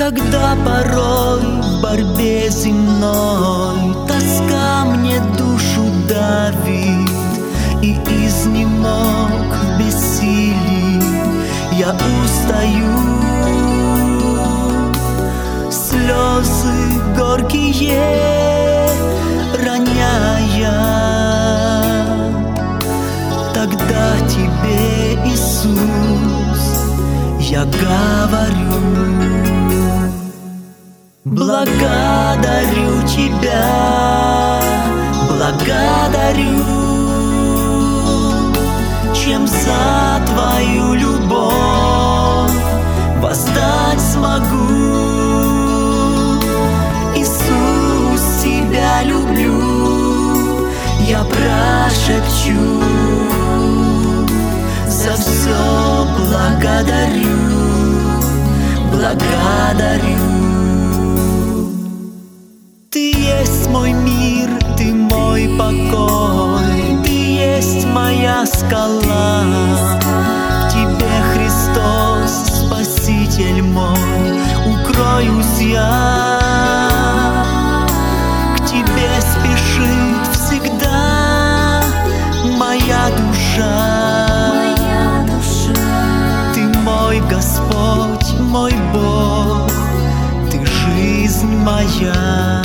Когда порой в борьбе земной тоска мне душу давит, и изнемог в бессилии я устаю. Слезы горькие роняя, тогда тебе, Иисус, я говорю: благодарю Тебя, благодарю, чем за Твою любовь воздать смогу. Иисус, Тебя люблю, я прошепчу, за все благодарю, благодарю. Ты есть мой мир, Ты мой покой, Ты есть моя скала. В Тебе, Христос, Спаситель мой, укроюсь я. К Тебе спешит всегда моя душа. Ты мой Господь, мой Бог, Ты жизнь моя.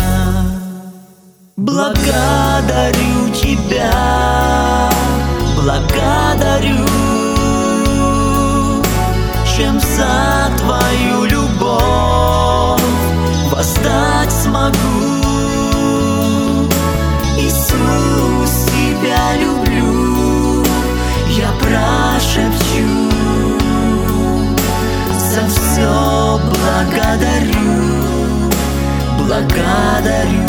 Благодарю Тебя, благодарю, чем за Твою любовь воздать смогу. Иисус, Тебя люблю, я прошепчу, за все благодарю, благодарю.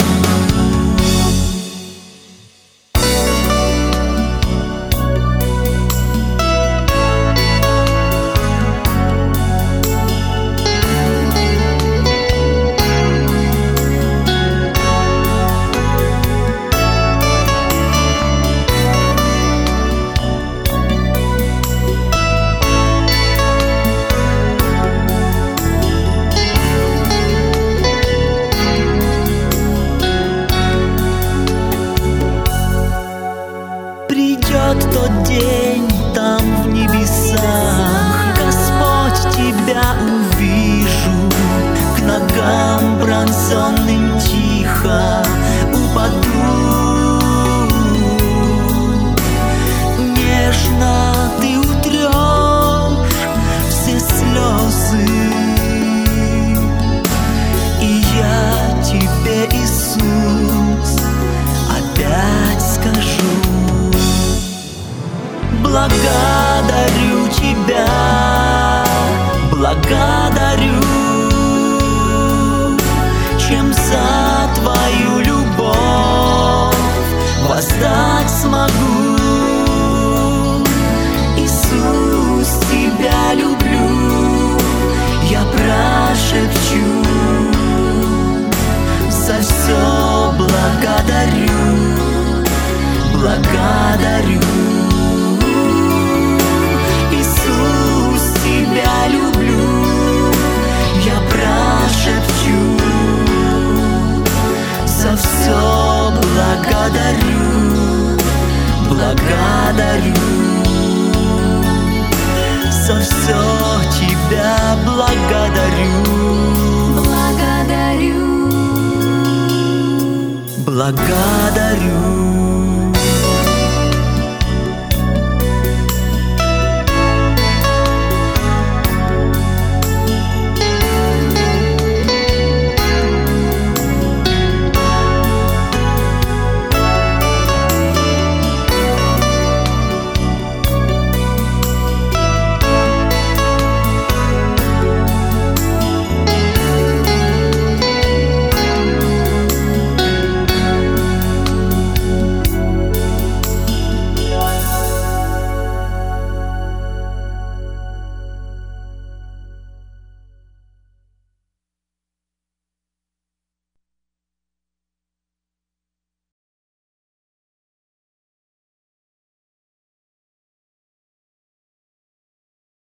Придет тот день, там в небесах Господь, Тебя увижу, к ногам пронзенным тихо упаду. Нежно Ты утрешь все слезы, и я Тебе, Иисус, опять скажу: благодарю Тебя, благодарю, чем за Твою любовь воздать смогу. Иисус, Тебя люблю, я прошепчу, за все благодарю, благодарю. Тебя люблю, я прошепчу, за все благодарю, благодарю, за все Тебя благодарю, благодарю, благодарю.